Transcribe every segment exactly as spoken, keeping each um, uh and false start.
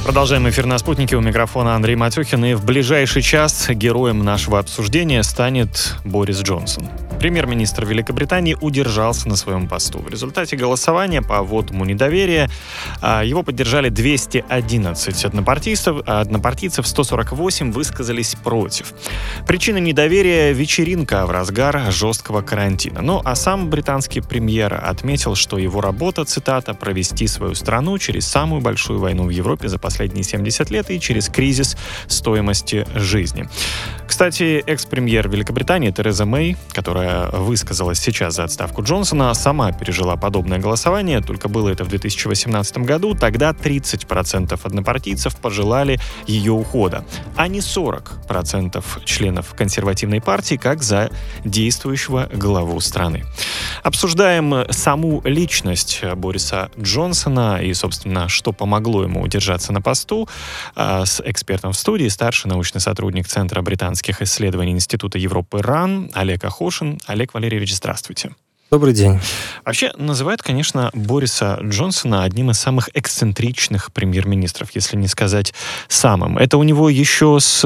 Продолжаем эфир на «Спутнике». У микрофона Андрей Матюхин. И в ближайший час героем нашего обсуждения станет Борис Джонсон. Премьер-министр Великобритании удержался на своем посту. В результате голосования по вотуму недоверия его поддержали двести одиннадцать однопартийцев, а однопартийцев сто сорок восемь высказались против. Причина недоверия – вечеринка в разгар жесткого карантина. Ну, а сам британский премьер отметил, что его работа, цитата, «провести свою страну через самую большую войну в Европе за последние семьдесят лет и через кризис стоимости жизни». Кстати, экс-премьер Великобритании Тереза Мэй, которая высказалась сейчас за отставку Джонсона, сама пережила подобное голосование, только было это в две тысячи восемнадцатом году. Тогда тридцать процентов однопартийцев пожелали ее ухода, а не сорок процентов членов консервативной партии, как за действующего главу страны. Обсуждаем саму личность Бориса Джонсона и, собственно, что помогло ему удержаться на посту с экспертом в студии, старший научный сотрудник Центра британских исследований Института Европы РАН Олег Ахошин. Олег Валерьевич, здравствуйте. Добрый день. Вообще, называют, конечно, Бориса Джонсона одним из самых эксцентричных премьер-министров, если не сказать самым. Это у него еще с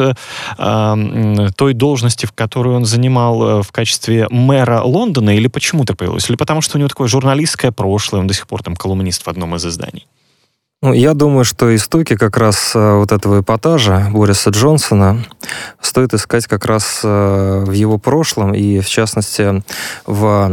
э, той должности, в которую он занимал в качестве мэра Лондона, или почему так появилось? Или потому что у него такое журналистское прошлое, он до сих пор там колумнист в одном из изданий? Ну, я думаю, что истоки как раз вот этого эпатажа Бориса Джонсона стоит искать как раз в его прошлом и, в частности, в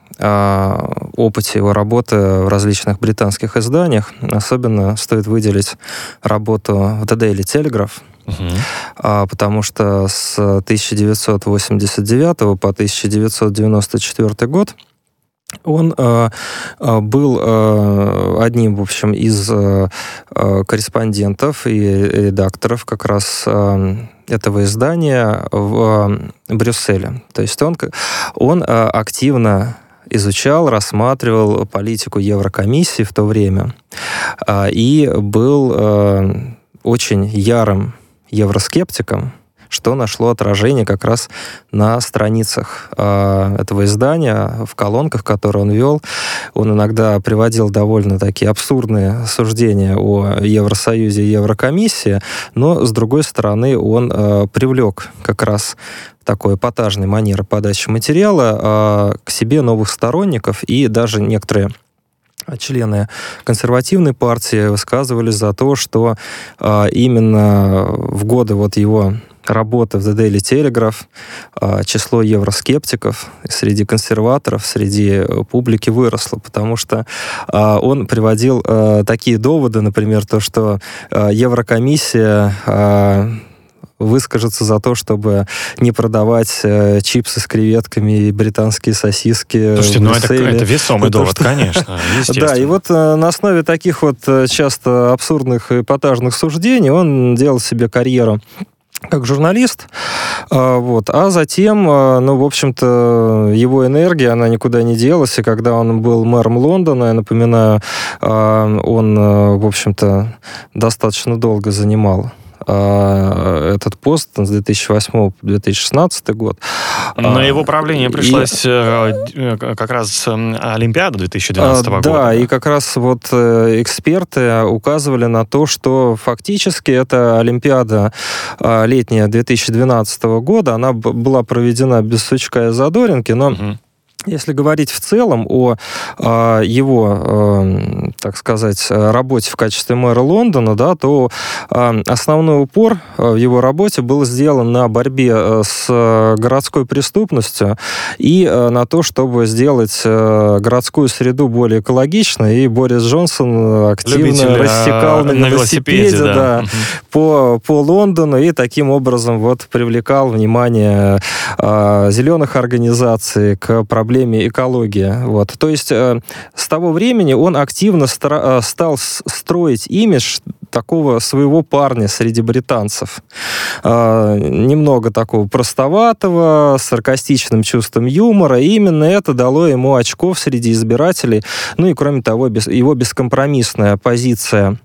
опыте его работы в различных британских изданиях. Особенно стоит выделить работу в The Daily Telegraph, uh-huh. потому что с тысяча девятьсот восемьдесят девятого по тысяча девятьсот девяносто четвёртый год он э, был э, одним, в общем, из э, корреспондентов и редакторов как раз э, этого издания в э, Брюсселе. То есть он, он э, активно изучал, рассматривал политику Еврокомиссии в то время э, и был э, очень ярым евроскептиком, что нашло отражение как раз на страницах э, этого издания, в колонках, которые он вел. Он иногда приводил довольно такие абсурдные суждения о Евросоюзе и Еврокомиссии, но, с другой стороны, он э, привлек как раз такой эпатажной манеры подачи материала э, к себе новых сторонников, и даже некоторые члены консервативной партии высказывались за то, что э, именно в годы вот его работы в The Daily Telegraph число евроскептиков среди консерваторов, среди публики выросло, потому что он приводил такие доводы, например, то, что Еврокомиссия выскажется за то, чтобы не продавать э, чипсы с креветками и британские сосиски. Слушайте, ну это, это весомый это, довод, что... конечно, естественно. Да, и вот э, на основе таких вот часто абсурдных и эпатажных суждений он делал себе карьеру как журналист, вот, а затем, ну, в общем-то, его энергия, она никуда не делась, и когда он был мэром Лондона, я напоминаю, он, в общем-то, достаточно долго занимал этот пост с две тысячи восьмого по две тысячи шестнадцатый год. На его правление пришлась и... как раз Олимпиада две тысячи двенадцатого да, года. Да, и как раз вот эксперты указывали на то, что фактически эта Олимпиада летняя две тысячи двенадцатого года, она была проведена без сучка и задоринки, но... Угу. Если говорить в целом о э, его, э, так сказать, работе в качестве мэра Лондона, да, то э, основной упор в его работе был сделан на борьбе с городской преступностью и э, на то, чтобы сделать э, городскую среду более экологичной. И Борис Джонсон активно Любитель, рассекал на, на велосипеде, велосипеде да. Да, угу. по, по Лондону и таким образом вот привлекал внимание э, зеленых организаций к проблеме экология. Вот. То есть э, с того времени он активно стра- стал строить имидж такого своего парня среди британцев. Э, немного такого простоватого, с саркастичным чувством юмора. И именно это дало ему очков среди избирателей. Ну и кроме того, без, его бескомпромиссная позиция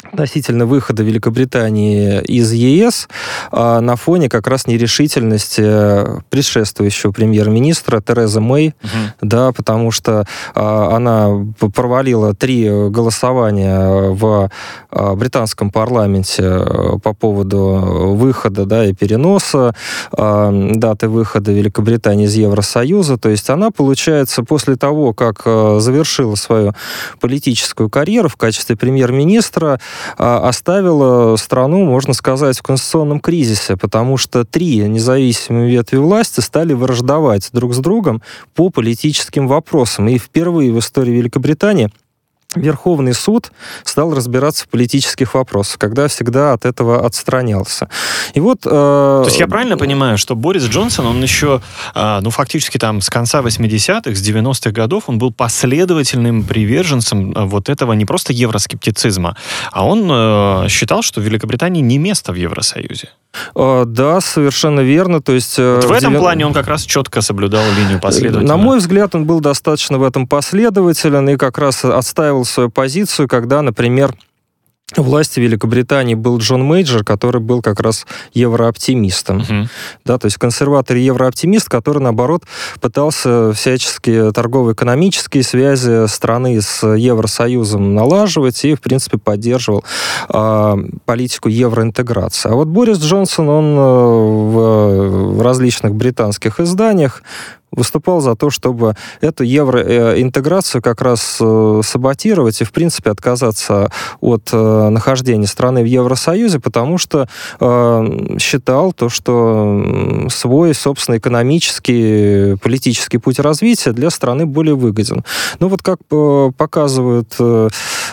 относительно выхода Великобритании из ЕС а, на фоне как раз нерешительности предшествующего премьер-министра Терезы Мэй, угу. да, потому что а, она провалила три голосования в а, британском парламенте по поводу выхода, да, и переноса а, даты выхода Великобритании из Евросоюза. То есть она, получается, после того, как а, завершила свою политическую карьеру в качестве премьер-министра, оставила страну, можно сказать, в конституционном кризисе, потому что три независимые ветви власти стали враждовать друг с другом по политическим вопросам. И впервые в истории Великобритании Верховный суд стал разбираться в политических вопросах, когда всегда от этого отстранялся. И вот... Э... То есть я правильно понимаю, что Борис Джонсон, он еще, э, ну, фактически там с конца восьмидесятых, с девяностых годов, он был последовательным приверженцем вот этого не просто евроскептицизма, а он э, считал, что в Великобритании не место в Евросоюзе. Э, да, совершенно верно. То есть, э, вот в этом девя... плане он как раз четко соблюдал линию последовательно. На мой взгляд, он был достаточно в этом последователен и как раз отстаивал свою позицию, когда, например, у власти Великобритании был Джон Мейджор, который был как раз еврооптимистом. Uh-huh. Да, то есть консерватор и еврооптимист, который, наоборот, пытался всячески торгово-экономические связи страны с Евросоюзом налаживать и, в принципе, поддерживал э, политику евроинтеграции. А вот Борис Джонсон, он э, в, в различных британских изданиях выступал за то, чтобы эту евроинтеграцию как раз саботировать и, в принципе, отказаться от нахождения страны в Евросоюзе, потому что э, считал то, что свой, собственно, экономический, политический путь развития для страны более выгоден. Но вот как показывают э,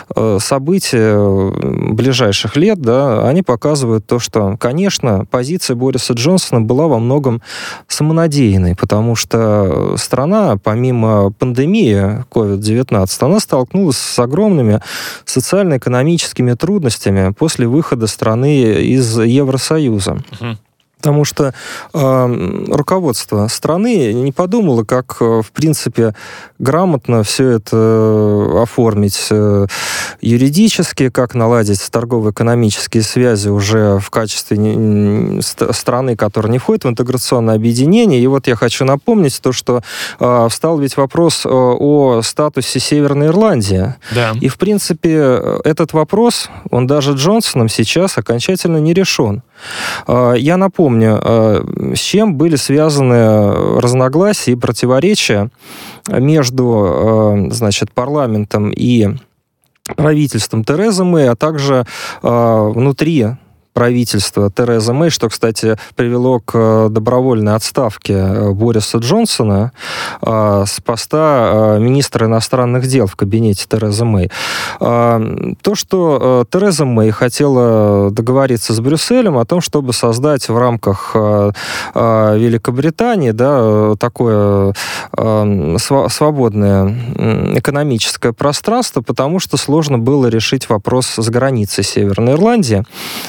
события ближайших лет, да, они показывают то, что, конечно, позиция Бориса Джонсона была во многом самонадеянной, потому что страна, помимо пандемии ковид девятнадцать, она столкнулась с огромными социально-экономическими трудностями после выхода страны из Евросоюза. Uh-huh. Потому что э, руководство страны не подумало, как, в принципе, грамотно все это оформить э, юридически, как наладить торгово-экономические связи уже в качестве не, ст- страны, которая не входит в интеграционное объединение. И вот я хочу напомнить то, что э, встал ведь вопрос о, о статусе Северной Ирландии. Да. И, в принципе, этот вопрос, он даже Джонсоном сейчас окончательно не решен. Э, я напомню, с чем были связаны разногласия и противоречия между, значит, парламентом и правительством Терезы Мэй, а также внутри правительства Терезы Мэй, что, кстати, привело к добровольной отставке Бориса Джонсона э, с поста э, министра иностранных дел в кабинете Терезы Мэй. Э, то, что э, Тереза Мэй хотела договориться с Брюсселем о том, чтобы создать в рамках э, э, Великобритании, да, такое э, свободное экономическое пространство, потому что сложно было решить вопрос с границей Северной Ирландии.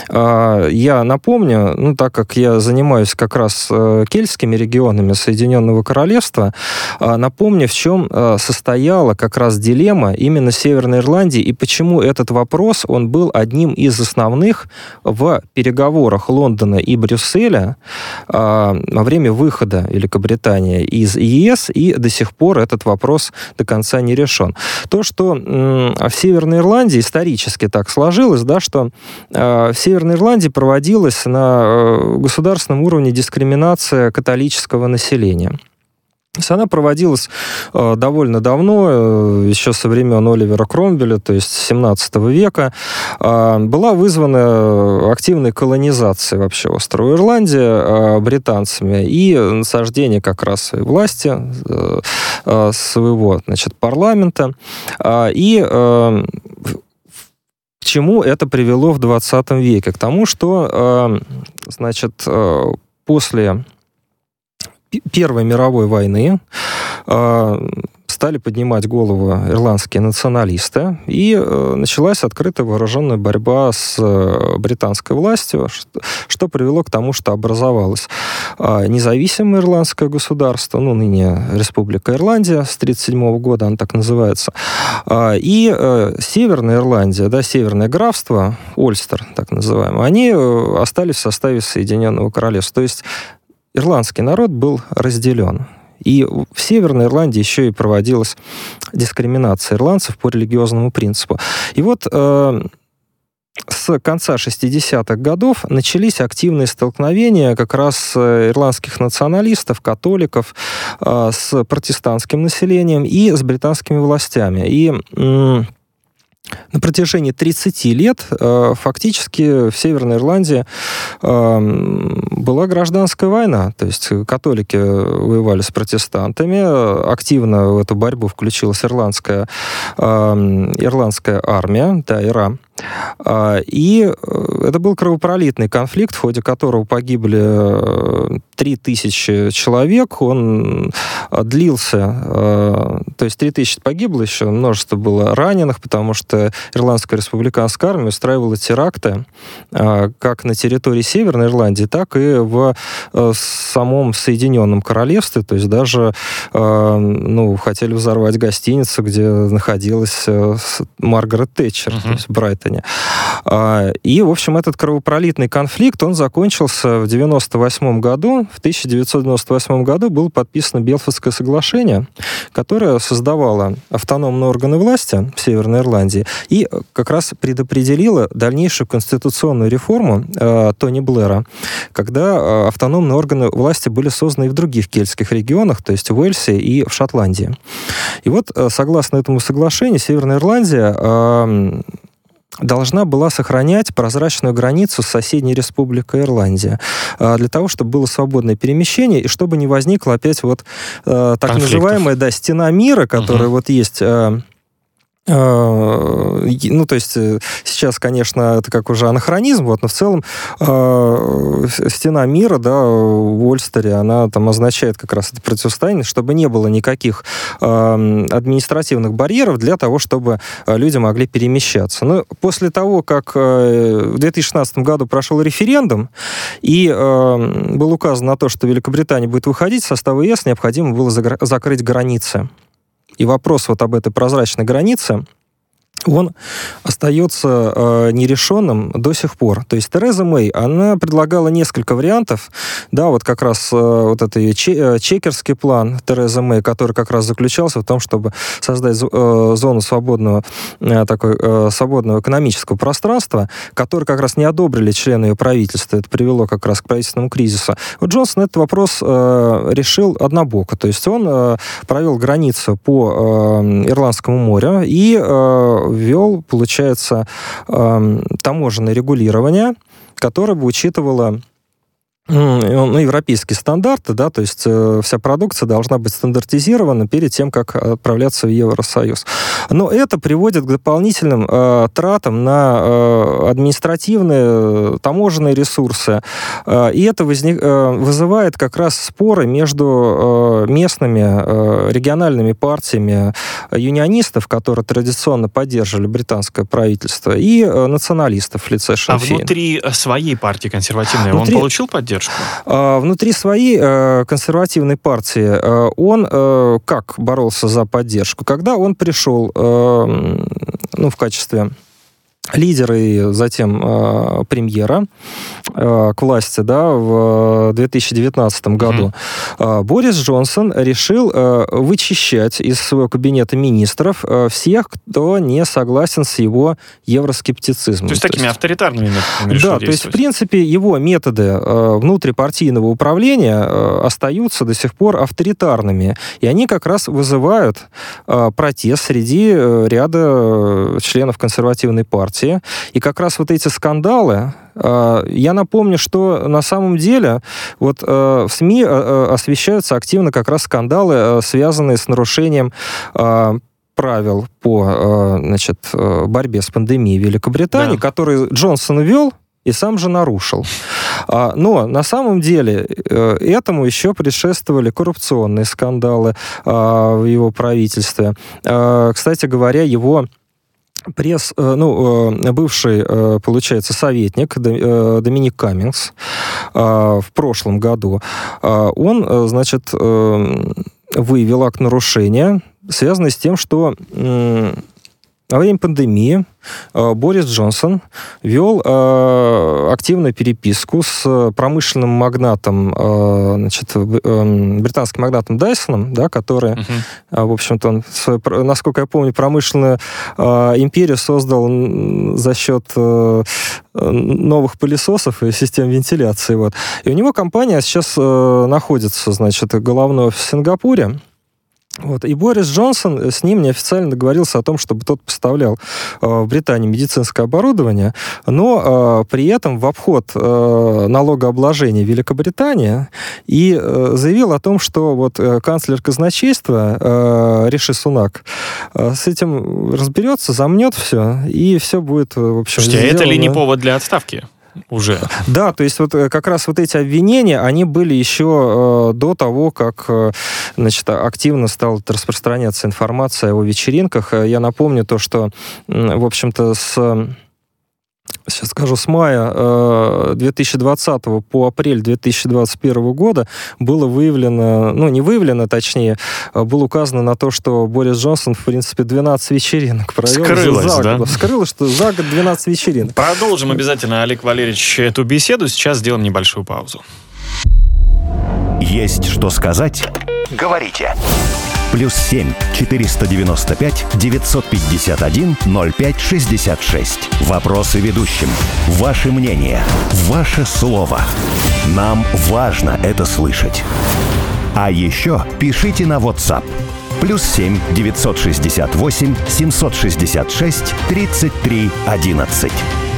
Я напомню, ну, так как я занимаюсь как раз кельтскими регионами Соединенного Королевства, напомню, в чем состояла как раз дилемма именно Северной Ирландии и почему этот вопрос, он был одним из основных в переговорах Лондона и Брюсселя во время выхода Великобритании из ЕС, и до сих пор этот вопрос до конца не решен. То, что в Северной Ирландии исторически так сложилось, да, что в Северной Ирландии проводилась на государственном уровне дискриминация католического населения. То есть она проводилась э, довольно давно, э, еще со времен Оливера Кромвеля, то есть семнадцатого века. Э, была вызвана активной колонизацией вообще острова Ирландия э, британцами и насаждение как раз своей власти, э, э, своего, значит, парламента. Э, и э, К чему это привело в двадцатом веке? К тому, что, значит, после Первой мировой войны стали поднимать голову ирландские националисты, и началась открытая вооруженная борьба с британской властью, что привело к тому, что образовалось независимое ирландское государство, ну, ныне Республика Ирландия, с тридцать седьмого года она так называется, и Северная Ирландия, да, Северное графство, Ольстер, так называемое, они остались в составе Соединенного Королевства. То есть ирландский народ был разделен. И в Северной Ирландии еще и проводилась дискриминация ирландцев по религиозному принципу. И вот э, с конца шестидесятых годов начались активные столкновения как раз ирландских националистов, католиков э, с протестантским населением и с британскими властями. И э, на протяжении тридцати лет э, фактически в Северной Ирландии э, была гражданская война. То есть католики воевали с протестантами, активно в эту борьбу включилась ирландская, э, ирландская армия, да, ИРА. И это был кровопролитный конфликт, в ходе которого погибли три тысячи человек. Он длился, то есть три тысячи погибло, еще множество было раненых, потому что Ирландская республиканская армия устраивала теракты как на территории Северной Ирландии, так и в самом Соединенном Королевстве. То есть даже ну, хотели взорвать гостиницу, где находилась Маргарет Тэтчер, uh-huh. то есть в Брайтоне. И, в общем, этот кровопролитный конфликт, он закончился в девяносто восьмом году. В тысяча девятьсот девяносто восьмом году было подписано Белфастское соглашение, которое создавало автономные органы власти в Северной Ирландии и как раз предопределило дальнейшую конституционную реформу э, Тони Блэра, когда э, автономные органы власти были созданы и в других кельтских регионах, то есть в Уэльсе и в Шотландии. И вот, э, согласно этому соглашению, Северная Ирландия э, должна была сохранять прозрачную границу с соседней республикой Ирландия для того, чтобы было свободное перемещение и чтобы не возникла опять вот э, так Конфликтов. называемая да, стена мира, которая угу. вот есть... Э, Ну, то есть сейчас, конечно, это как уже анахронизм, вот, но в целом э, стена мира, да, в Ольстере, она там означает как раз это противостояние, чтобы не было никаких э, административных барьеров для того, чтобы люди могли перемещаться. Но после того, как э, в две тысячи шестнадцатом году прошел референдум, и э, было указано на то, что Великобритания будет выходить из состава ЕС, необходимо было загра- закрыть границы. И вопрос вот об этой прозрачной границе, он остается э, нерешенным до сих пор. То есть Тереза Мэй, она предлагала несколько вариантов, да, вот как раз э, вот этот ее че- чекерский план Терезы Мэй, который как раз заключался в том, чтобы создать э, зону свободного, э, такой, э, свободного экономического пространства, который как раз не одобрили члены ее правительства. Это привело как раз к правительственному кризису. Вот Джонсон этот вопрос э, решил однобоко. То есть он э, провел границу по э, Ирландскому морю и э, ввел, получается, э, таможенное регулирование, которое бы учитывало ну, европейские стандарты, да, то есть э, вся продукция должна быть стандартизирована перед тем, как отправляться в Евросоюз. Но это приводит к дополнительным э, тратам на э, административные, таможенные ресурсы, э, и это возник, э, вызывает как раз споры между э, местными э, региональными партиями юнионистов, которые традиционно поддерживали британское правительство, и э, националистов в лице Шин Фейн. А внутри своей партии консервативной внутри... он получил поддержку? Внутри своей э, консервативной партии э, он э, как боролся за поддержку? Когда он пришел э, ну, в качестве лидера и затем э, премьера э, к власти, да, в две тысячи девятнадцатом году, mm-hmm. э, Борис Джонсон решил э, вычищать из своего кабинета министров э, всех, кто не согласен с его евроскептицизмом. То есть то такими есть, авторитарными методами решил Да, то есть, в принципе, его методы э, внутрипартийного управления э, остаются до сих пор авторитарными, и они как раз вызывают э, протест среди э, ряда членов консервативной партии. И как раз вот эти скандалы, э, я напомню, что на самом деле вот э, в СМИ э, освещаются активно как раз скандалы, э, связанные с нарушением э, правил по э, значит, э, борьбе с пандемией в Великобритании, да. которые Джонсон ввел и сам же нарушил. Но на самом деле этому еще предшествовали коррупционные скандалы в его правительстве. Кстати говоря, его пресс, ну, бывший, получается, советник Доминик Каммингс в прошлом году, он, значит, выявил акт нарушения, связанный с тем, что во время пандемии Борис Джонсон вел э, активную переписку с промышленным магнатом, э, значит, э, британским магнатом Дайсоном, да, который, uh-huh. э, в общем-то, он, свою, насколько я помню, промышленную э, империю создал за счет э, новых пылесосов и систем вентиляции. Вот. И у него компания сейчас э, находится, значит, головной офис в Сингапуре. Вот. И Борис Джонсон с ним неофициально договорился о том, чтобы тот поставлял э, в Британии медицинское оборудование, но э, при этом в обход э, налогообложения Великобритании, и э, заявил о том, что вот э, канцлер казначейства э, Риши Сунак э, с этим разберется, замнет все, и все будет, в общем, Слушайте, сделано. Это ли не повод для отставки? Уже. Да, то есть вот как раз вот эти обвинения, они были еще э, до того, как э, значит, активно стала распространяться информация о его вечеринках. Я напомню то, что, э, в общем-то, с... Сейчас скажу, с мая э, две тысячи двадцатого по апрель две тысячи двадцать первого года было выявлено, ну, не выявлено, точнее, было указано на то, что Борис Джонсон, в принципе, двенадцать вечеринок провел. Скрылось, за да? год. Скрылось, что за год двенадцать вечеринок. Продолжим обязательно, Олег Валерьевич, эту беседу. Сейчас сделаем небольшую паузу. Есть что сказать? Говорите. Плюс семь четыреста девяносто пять девятьсот пятьдесят один ноль пять шестьдесят шесть. Вопросы ведущим. Ваше мнение. Ваше слово. Нам важно это слышать. А еще пишите на WhatsApp. Плюс семь девятьсот шестьдесят восемь семьсот шестьдесят шесть тридцать три одиннадцать.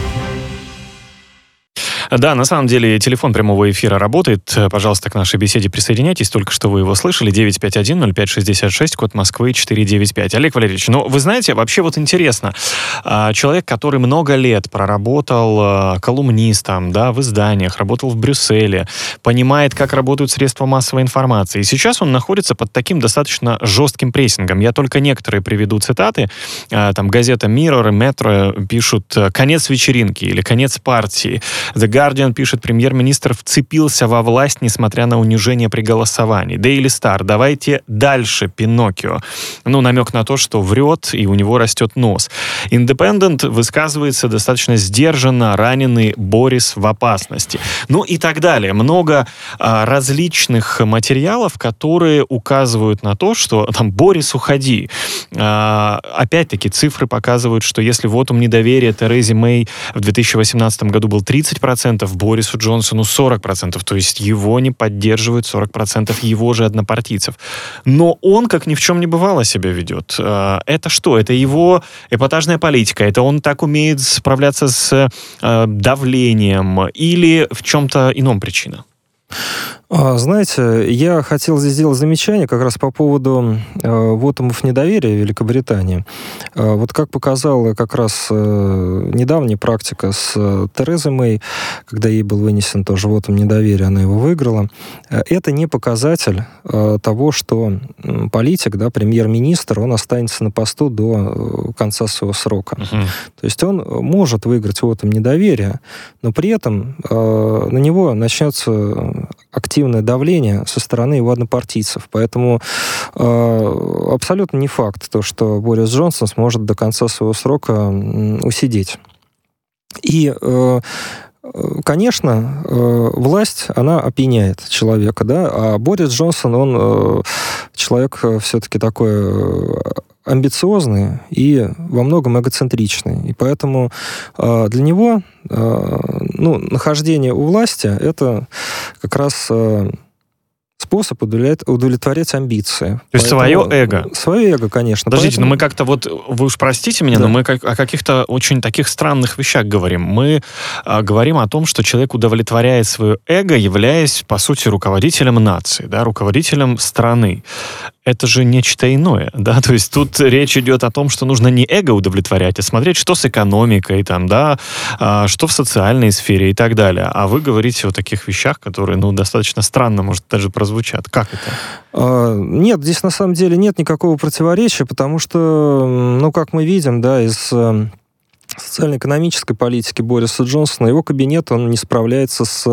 Да, на самом деле телефон прямого эфира работает. Пожалуйста, к нашей беседе присоединяйтесь. Только что вы его слышали. девять пять один ноль пять шестьдесят шесть, код Москвы четыре девять пять. Олег Валерьевич, ну, вы знаете, вообще вот интересно. Человек, который много лет проработал колумнистом, да, в изданиях, работал в Брюсселе, понимает, как работают средства массовой информации. И сейчас он находится под таким достаточно жестким прессингом. Я только некоторые приведу цитаты. Там газета Mirror и Metro пишут «Конец вечеринки» или «Конец партии». The Guardian пишет, премьер-министр вцепился во власть, несмотря на унижение при голосовании. Daily Star, давайте дальше, Пиноккио. Ну, намек на то, что врет, и у него растет нос. Independent высказывается достаточно сдержанно, раненый Борис в опасности. Ну и так далее. Много а, различных материалов, которые указывают на то, что там, Борис, уходи. А, опять-таки, цифры показывают, что если вотум недоверия Терезе Мэй в две тысячи восемнадцатом году был тридцать процентов, Борису Джонсону сорок процентов. То есть его не поддерживают сорок процентов его же однопартийцев. Но он, как ни в чем не бывало, себя ведет. Это что? Это его эпатажная политика? Это он так умеет справляться с давлением? Или в чем-то ином причина? Знаете, я хотел здесь сделать замечание как раз по поводу э, вотумов недоверия Великобритании. Э, вот как показала как раз э, недавняя практика с э, Терезой Мэй, когда ей был вынесен тоже вотум недоверия, она его выиграла, э, это не показатель э, того, что э, политик, да, премьер-министр, он останется на посту до э, конца своего срока. Uh-huh. То есть он может выиграть вотум недоверия, но при этом э, на него начнется активное давление со стороны его однопартийцев. Поэтому э, абсолютно не факт, то, что Борис Джонсон сможет до конца своего срока э, усидеть. И, э, конечно, э, власть, она опьяняет человека, да, а Борис Джонсон, он э, человек все-таки такой... Э, амбициозный и во многом эгоцентричный. И поэтому э, для него э, ну, нахождение у власти — это как раз э, способ удовлетворять, удовлетворять амбиции. То есть свое эго. Свое эго, конечно. Подождите, Поэтому... но мы как-то вот, вы уж простите меня, да. но мы как, о каких-то очень таких странных вещах говорим. Мы а, говорим о том, что человек удовлетворяет свое эго, являясь, по сути, руководителем нации, да, руководителем страны. это же нечто иное, да, то есть тут речь идет о том, что нужно не эго удовлетворять, а смотреть, что с экономикой, там, да, что в социальной сфере и так далее. А вы говорите о таких вещах, которые, ну, достаточно странно, может, даже прозвучат. Как это? Нет, здесь на самом деле нет никакого противоречия, потому что, ну, как мы видим, да, из социально-экономической политики Бориса Джонсона, его кабинет, он не справляется с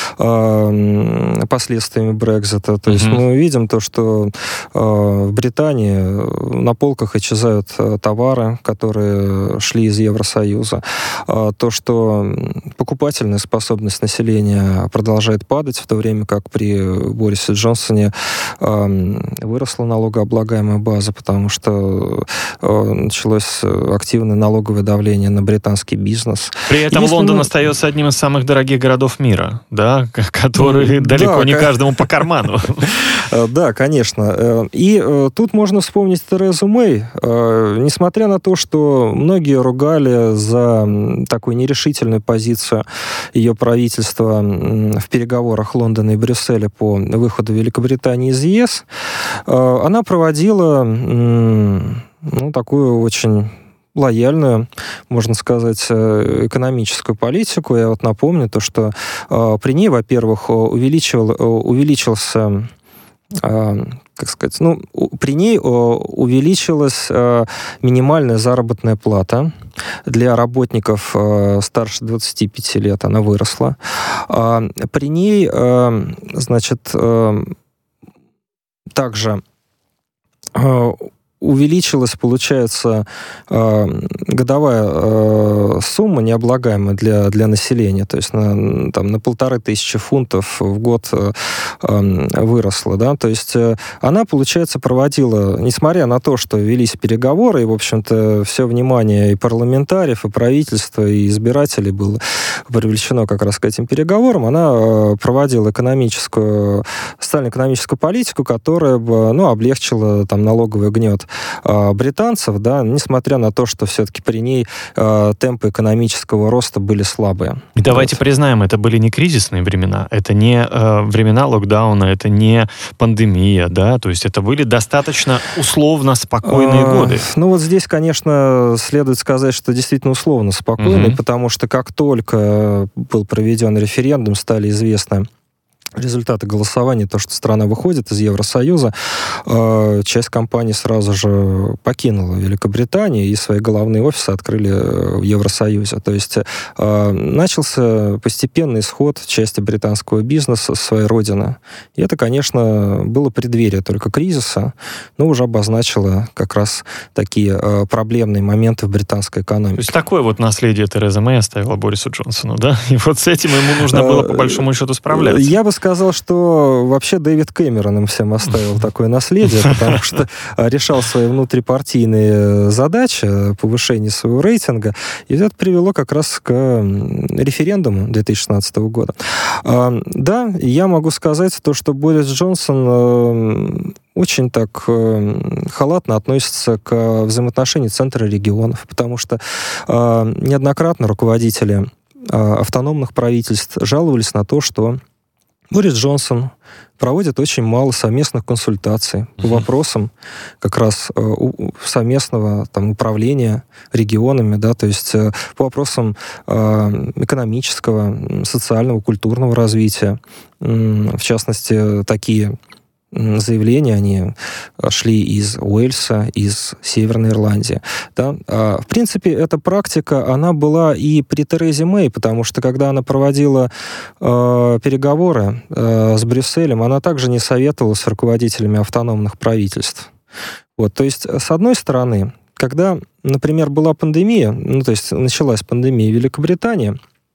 э, последствиями Брексита. То mm-hmm. есть мы видим то, что э, в Британии на полках исчезают товары, которые шли из Евросоюза. Э, то, что покупательная способность населения продолжает падать, в то время как при Борисе Джонсоне э, выросла налогооблагаемая база, потому что э, началось активное налоговое давление на британский бизнес. При этом Если Лондон мы... остается одним из самых дорогих городов мира, да, который mm, далеко да, не как... каждому по карману. Да, конечно. И тут можно вспомнить Терезу Мэй. Несмотря на то, что многие ругали за такую нерешительную позицию ее правительства в переговорах Лондона и Брюсселя по выходу Великобритании из ЕС, она проводила, ну, такую очень лояльную, можно сказать, экономическую политику. Я вот напомню то, что э, при ней, во-первых, увеличивал, увеличился, э, как сказать, ну, при ней увеличилась э, минимальная заработная плата для работников э, старше двадцати пяти лет, она выросла. Э, при ней, э, значит, э, также э, увеличилась, получается, э, годовая э, сумма необлагаемая для, для населения, то есть на, там, на полторы тысячи фунтов в год э, э, выросла, да, то есть э, она, получается, проводила, несмотря на то, что велись переговоры, и, в общем-то, все внимание и парламентариев, и правительства, и избирателей было привлечено как раз к этим переговорам, она э, проводила экономическую, социально-экономическую политику, которая бы, ну, облегчила там налоговый гнет британцев, да, несмотря на то, что все-таки при ней э, темпы экономического роста были слабые. И давайте вот. признаем, это были не кризисные времена, это не э, времена локдауна, это не пандемия, да, то есть это были достаточно условно спокойные э, годы. Ну вот здесь, конечно, следует сказать, что действительно условно спокойные, угу. потому что как только был проведен референдум, стали известны результаты голосования, то, что страна выходит из Евросоюза, э, часть компаний сразу же покинула Великобританию и свои головные офисы открыли в Евросоюзе. То есть э, начался постепенный исход части британского бизнеса с своей родины. И это, конечно, было преддверие только кризиса, но уже обозначило как раз такие э, проблемные моменты в британской экономике. То есть такое вот наследие Тереза Мэй оставила Борису Джонсону, да? И вот с этим ему нужно было, по большому счету, справляться. Я бы сказал, что вообще Дэвид Кэмерон им всем оставил такое наследие, потому что решал свои внутрипартийные задачи, повышение своего рейтинга, и это привело как раз к референдуму две тысячи шестнадцатого года. Да, я могу сказать то, что Борис Джонсон очень так халатно относится к взаимоотношениям центра и регионов, потому что неоднократно руководители автономных правительств жаловались на то, что Борис Джонсон проводит очень мало совместных консультаций по вопросам как раз э, у, совместного там, управления регионами, да, то есть э, по вопросам э, экономического, социального, культурного развития. М- в частности, такие заявления, они шли из Уэльса, из Северной Ирландии. Да? А, в принципе, эта практика, она была и при Терезе Мэй, потому что, когда она проводила э, переговоры э, с Брюсселем, она также не советовала с руководителями автономных правительств. Вот, то есть, с одной стороны, когда, например, была пандемия, ну, то есть, началась пандемия в Великобритании,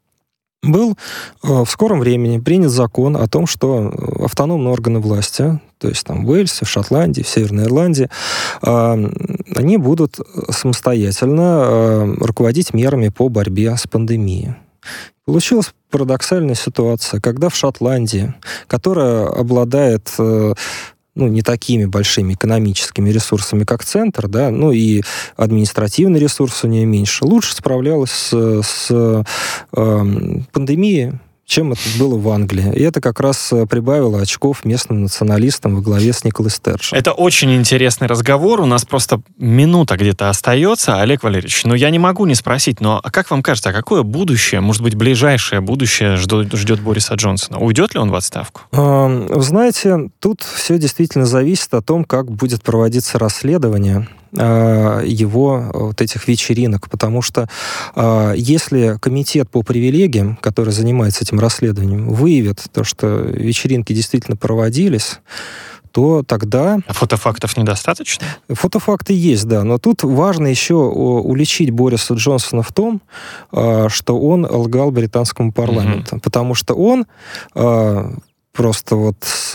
был э, в скором времени принят закон о том, что автономные органы власти, то есть там в Уэльсе, в Шотландии, в Северной Ирландии, э, они будут самостоятельно э, руководить мерами по борьбе с пандемией. Получилась парадоксальная ситуация, когда в Шотландии, которая обладает э, ну, не такими большими экономическими ресурсами, как центр, да, ну и административный ресурс у нее меньше, лучше справлялась с, с э, пандемией, чем это было в Англии. И это как раз прибавило очков местным националистам во главе с Николой Стерджем. Это очень интересный разговор. У нас просто минута где-то остается. Олег Валерьевич, ну я не могу не спросить, но как вам кажется, а какое будущее, может быть, ближайшее будущее ждет, ждет Бориса Джонсона? Уйдет ли он в отставку? Вы знаете, тут все действительно зависит от том, как будет проводиться расследование его вот этих вечеринок, потому что э, если комитет по привилегиям, который занимается этим расследованием, выявит то, что вечеринки действительно проводились, то тогда... А фотофактов недостаточно? Фотофакты есть, да, но тут важно еще уличить Бориса Джонсона в том, э, что он лгал британскому парламенту, mm-hmm. потому что он э, просто вот с...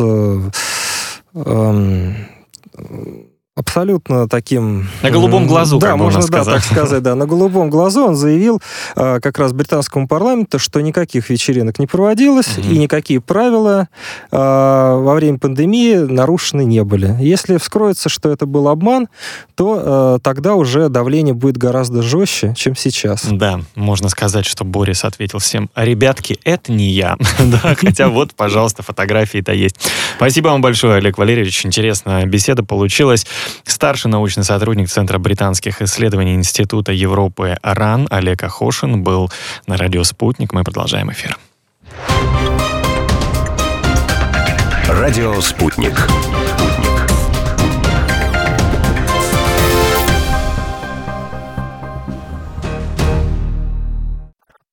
Э, абсолютно таким... На голубом глазу, да, как бы можно, сказать. Да, так сказать, да. На голубом глазу он заявил э, как раз британскому парламенту, что никаких вечеринок не проводилось, mm-hmm. и никакие правила э, во время пандемии нарушены не были. Если вскроется, что это был обман, то э, тогда уже давление будет гораздо жестче, чем сейчас. Да, можно сказать, что Борис ответил всем: ребятки, это не я. Да, хотя вот, пожалуйста, фотографии-то есть. Спасибо вам большое, Олег Валерьевич. Интересная беседа получилась. Старший научный сотрудник Центра британских исследований Института Европы РАН Олег Ахошин был на радио «Спутник». Мы продолжаем эфир. Радио «Спутник».